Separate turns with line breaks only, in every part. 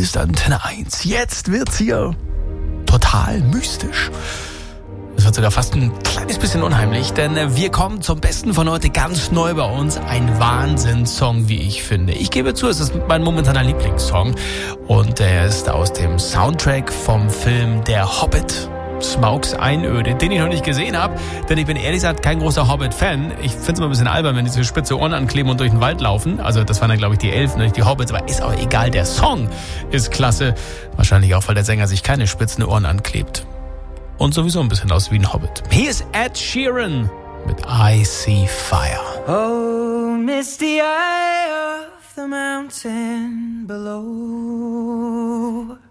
ist Antenne 1. Jetzt wird's hier total mystisch. Es wird sogar fast ein kleines bisschen unheimlich, denn wir kommen zum Besten von heute ganz neu bei uns. Ein Wahnsinnssong, wie ich finde. Ich gebe zu, es ist mein momentaner Lieblingssong und er ist aus dem Soundtrack vom Film Der Hobbit. Smaugs Einöde, den ich noch nicht gesehen habe, denn ich bin ehrlich gesagt kein großer Hobbit-Fan. Ich finde es immer ein bisschen albern, wenn die so spitze Ohren ankleben und durch den Wald laufen. Also das waren dann, glaube ich, die Elfen, nicht die Hobbits, aber ist auch egal, der Song ist klasse. Wahrscheinlich auch, weil der Sänger sich keine spitzen Ohren anklebt. Und sowieso ein bisschen aus wie ein Hobbit. Hier ist Ed Sheeran mit I See Fire.
Oh, misty eye of the mountain below,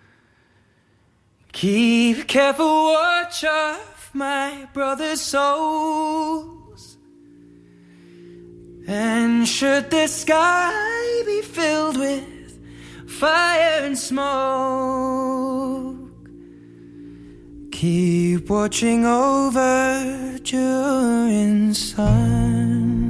keep careful watch of my brother's souls. And should the sky be filled with fire and smoke, keep watching over during suns.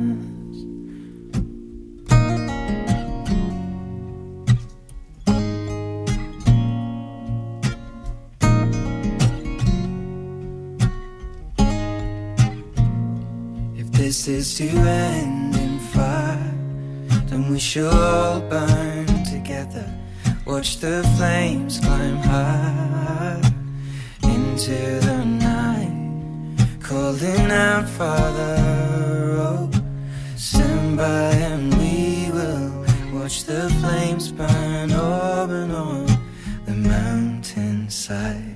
If this is to end in fire, then we shall all burn together. Watch the flames climb high into the night, calling out, Father, oh, stand by and we will watch the flames burn over and on the mountainside.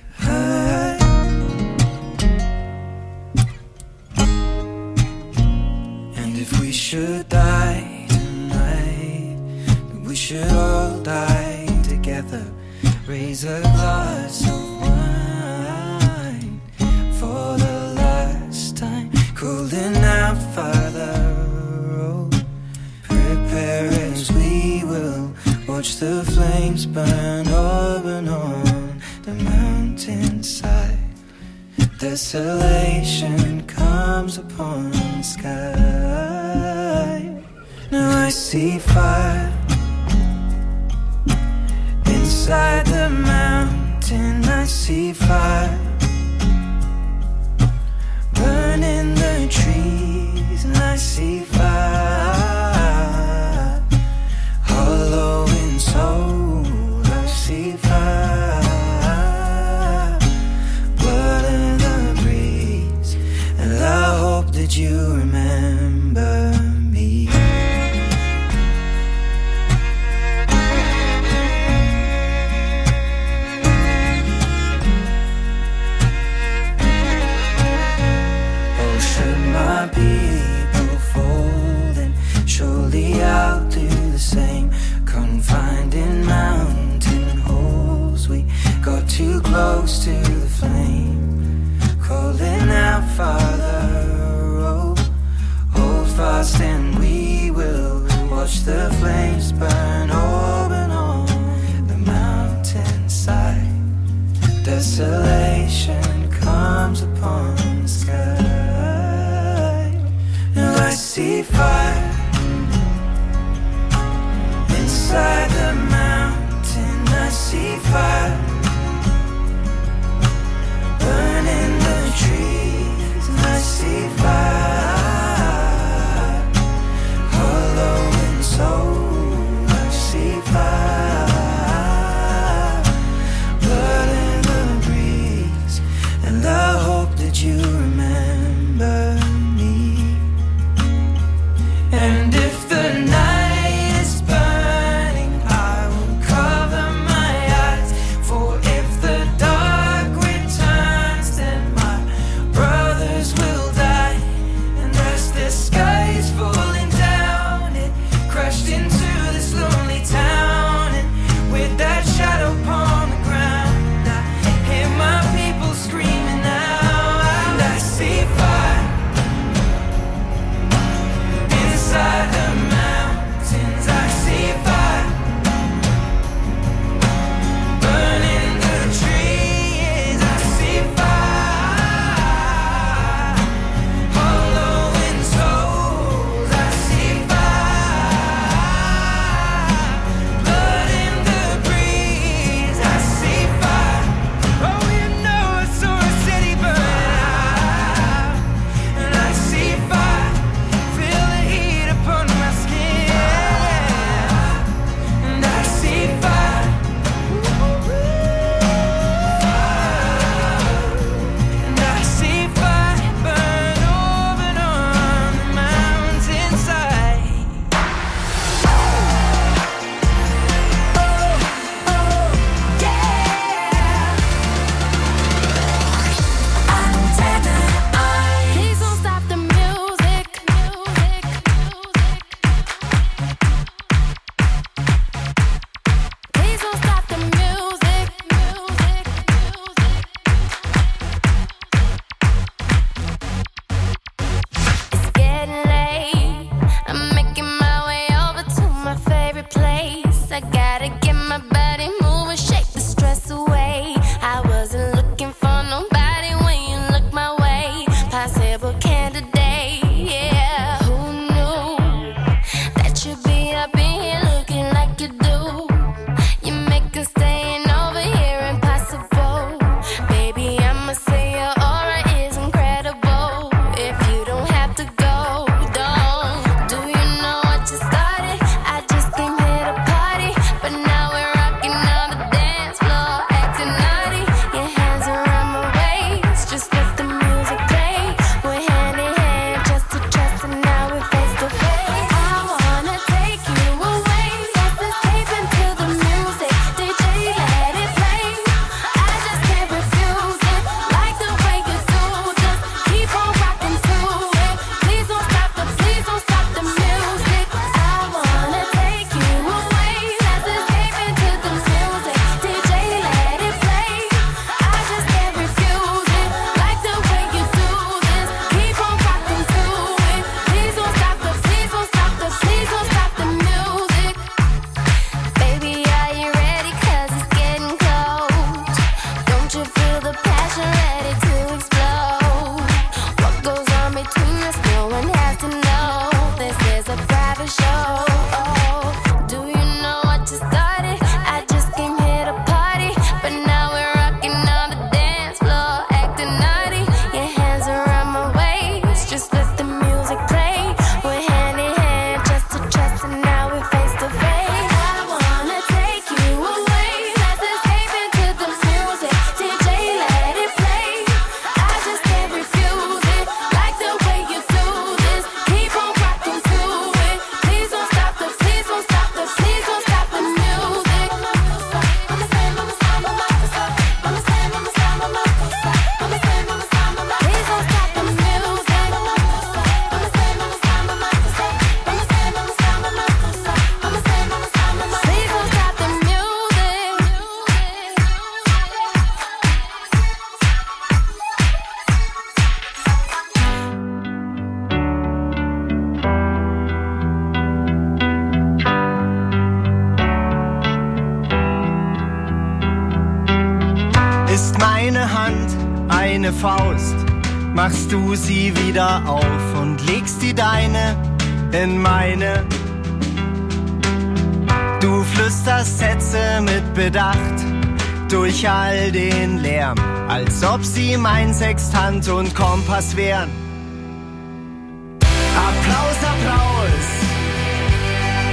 And if we should die tonight, then we should all die together. Raise a glass of wine for the last time, calling out, Father, oh, prepare as we will watch the flames burn over and on the mountainside. Desolation comes upon the sky. Now I see fire inside the mountain. I see fire burning the trees, and I see fire hollow in soul. I see fire, blood in the breeze, and I hope that you remember me. My people fall, then surely I'll do the same. Confined in mountain holes, we got too close to the flame, calling out, Father, oh, hold fast and we will watch the flames burn over and on the mountainside. Desolation comes upon the sky. I see fire inside the mountain. I see fire burning the trees, and I see fire hollow in soul. I see fire, blood in the breeze, and I hope that you remember. And if the night is burning, I will cover my eyes, for
here today. Yeah, who knew that you'd be up in here looking like you do? You make us staying over here impossible. Baby, I'ma say your aura is incredible. If you don't have to go, don't. Do you know what you started? I just came here to party, but now we're rocking on the dance floor, acting naughty. Your hands around my waist, just let the music play. We're hand in hand, just to trust, and now we're face to face. I wanna take you away, let's escape into the music. DJ, let it play. I just can't refuse it, like the way you do. Just keep on rocking to it. Please don't stop the music. I wanna take you away, let's escape into the music. DJ, let it play. I just can't refuse it, like the way you do this. Keep on rocking to it. Please don't stop the music. Baby, are you ready? 'Cause it's getting close. Don't you feel the passion ready to explode? What goes on between us, no one has to know. This is a private show. Do you know what you started? I just came here to party, but now we're rocking on the dance floor, acting naughty. Your hands around my waist, just let the music play. We're hand in hand, just to trust, and now we're face to face. I wanna take you away, let's escape into the music. DJ, let it play. I just can't refuse it, like the way you do this. Keep on rocking to it. Please don't stop the music. Please don't stop the music.
Ist meine Hand eine Faust, machst du sie wieder auf und legst die deine in meine. Du flüsterst Sätze mit Bedacht durch all den Lärm, als ob sie mein Sextant und Kompass wären.